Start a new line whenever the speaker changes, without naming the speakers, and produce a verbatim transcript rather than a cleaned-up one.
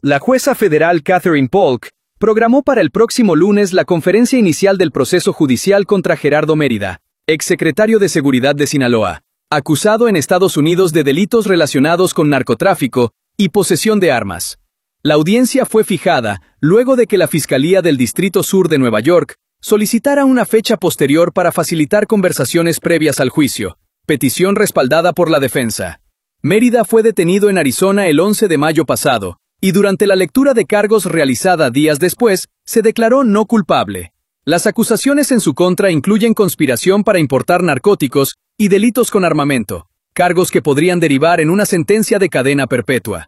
La jueza federal Catherine Polk programó para el próximo lunes la conferencia inicial del proceso judicial contra Gerardo Mérida, exsecretario de Seguridad de Sinaloa, acusado en Estados Unidos de delitos relacionados con narcotráfico y posesión de armas. La audiencia fue fijada luego de que la Fiscalía del Distrito Sur de Nueva York solicitara una fecha posterior para facilitar conversaciones previas al juicio, petición respaldada por la defensa. Mérida fue detenido en Arizona el once de mayo pasado, y durante la lectura de cargos realizada días después, se declaró no culpable. Las acusaciones en su contra incluyen conspiración para importar narcóticos y delitos con armamento, cargos que podrían derivar en una sentencia de cadena perpetua.